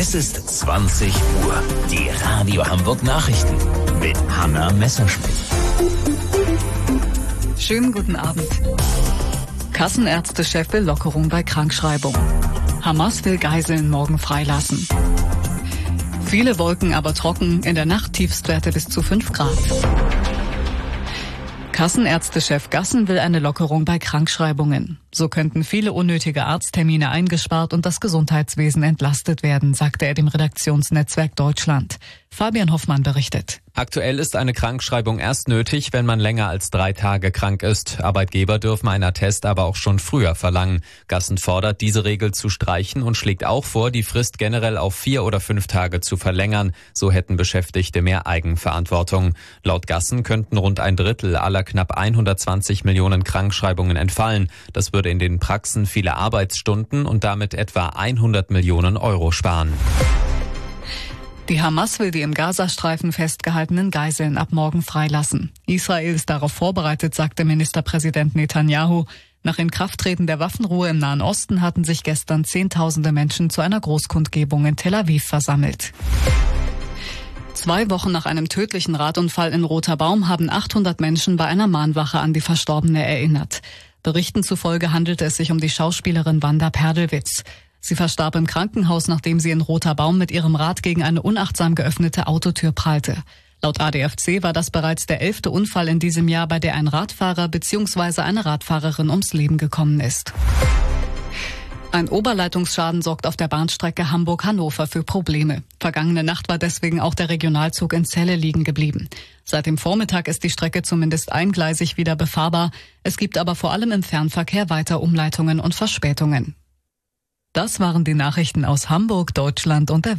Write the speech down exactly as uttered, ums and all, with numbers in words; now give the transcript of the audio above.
Es ist zwanzig Uhr. Die Radio Hamburg Nachrichten mit Hanna Messerschmidt. Schönen guten Abend. Kassenärztechef will Lockerung bei Krankschreibung. Hamas will Geiseln morgen freilassen. Viele Wolken, aber trocken. In der Nacht Tiefstwerte bis zu fünf Grad. Kassenärztechef Gassen will eine Lockerung bei Krankschreibungen. So könnten viele unnötige Arzttermine eingespart und das Gesundheitswesen entlastet werden, sagte er dem Redaktionsnetzwerk Deutschland. Fabian Hoffmann berichtet. Aktuell ist eine Krankschreibung erst nötig, wenn man länger als drei Tage krank ist. Arbeitgeber dürfen einen Attest aber auch schon früher verlangen. Gassen fordert, diese Regel zu streichen und schlägt auch vor, die Frist generell auf vier oder fünf Tage zu verlängern. So hätten Beschäftigte mehr Eigenverantwortung. Laut Gassen könnten rund ein Drittel aller knapp hundertzwanzig Millionen Krankschreibungen entfallen. Das würde in den Praxen viele Arbeitsstunden und damit etwa hundert Millionen Euro sparen. Die Hamas will die im Gazastreifen festgehaltenen Geiseln ab morgen freilassen. Israel ist darauf vorbereitet, sagte Ministerpräsident Netanyahu. Nach Inkrafttreten der Waffenruhe im Nahen Osten hatten sich gestern Zehntausende Menschen zu einer Großkundgebung in Tel Aviv versammelt. Zwei Wochen nach einem tödlichen Radunfall in Roter Baum haben achthundert Menschen bei einer Mahnwache an die Verstorbene erinnert. Berichten zufolge handelte es sich um die Schauspielerin Wanda Perdelwitz. Sie verstarb im Krankenhaus, nachdem sie in Roter Baum mit ihrem Rad gegen eine unachtsam geöffnete Autotür prallte. Laut A D F C war das bereits der elfte Unfall in diesem Jahr, bei der ein Radfahrer bzw. eine Radfahrerin ums Leben gekommen ist. Ein Oberleitungsschaden sorgt auf der Bahnstrecke Hamburg-Hannover für Probleme. Vergangene Nacht war deswegen auch der Regionalzug in Celle liegen geblieben. Seit dem Vormittag ist die Strecke zumindest eingleisig wieder befahrbar. Es gibt aber vor allem im Fernverkehr weiter Umleitungen und Verspätungen. Das waren die Nachrichten aus Hamburg, Deutschland und der Welt.